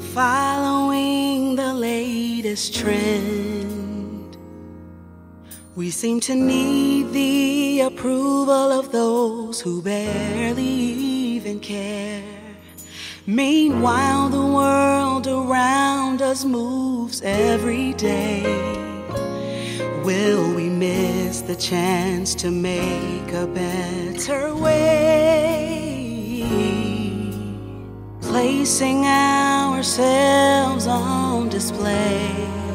Following the latest trend, we seem to need the approval of those who barely even care. Meanwhile, the world around us moves every day. Will we miss the chance to make a better way? Placing ourselves on display.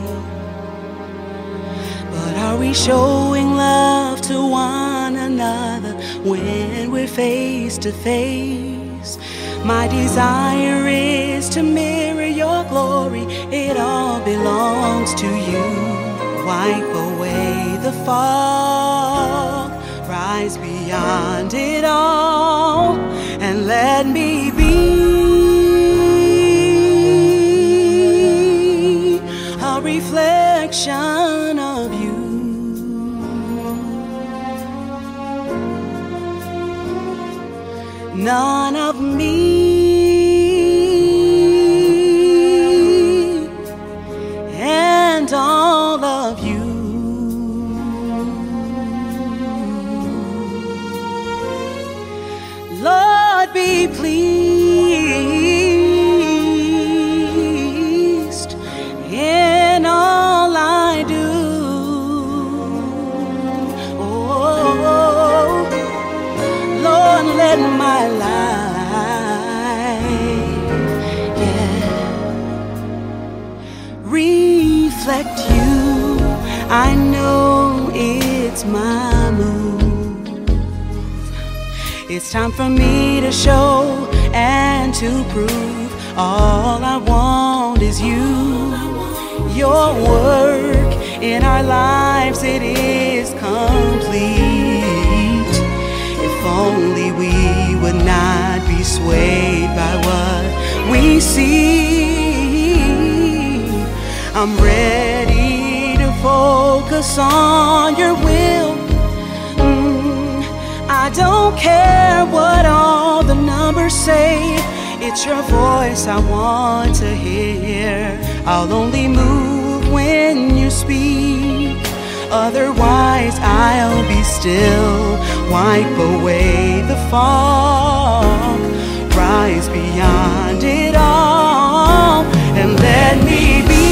But are we showing love to one another when we're face to face? My desire is to mirror your glory. It all belongs to you. Wipe away the fog, rise beyond it all, and let me be a reflection of you. None of me and all of you. Lord, be pleased in all I do. Oh, Lord, let my life, reflect you. I know it's my move. It's time for me to show and to prove. All I want is you. Your work in our lives, it is complete. If only we would not be swayed by what we see. I'm ready to focus on your will. I don't care what all the numbers say. It's your voice I want to hear. I'll only move when you speak. Otherwise I'll be still. Wipe away the fog, rise beyond it all, and let me be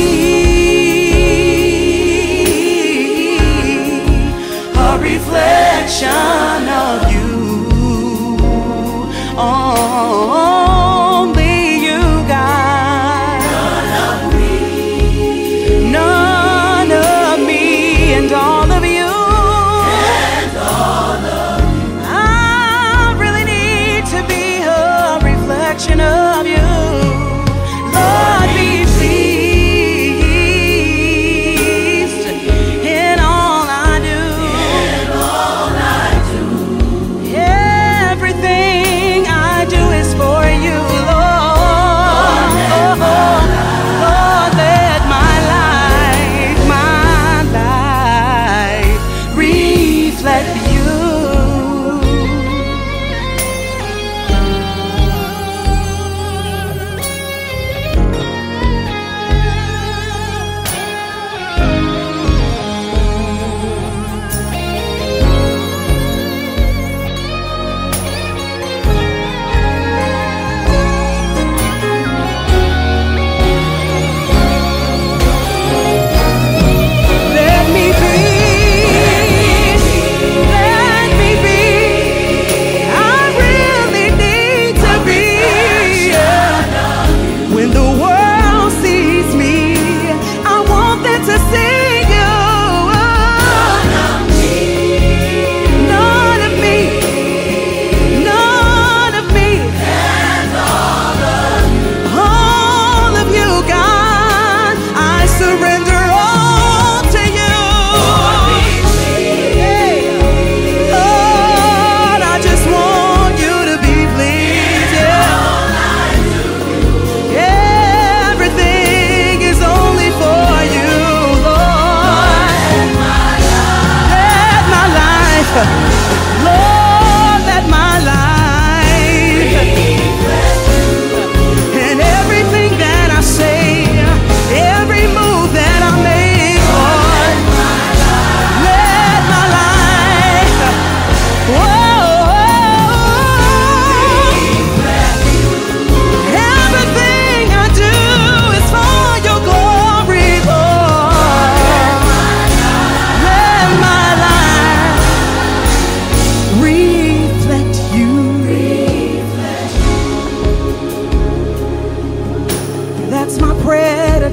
a reflection of you. Only you, God. None of me and all of you. I really need to be a reflection of you. Lord, be pleased in all I do.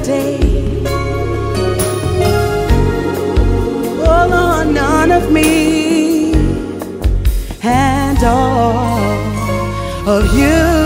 day. Oh Lord, none of me and all of you.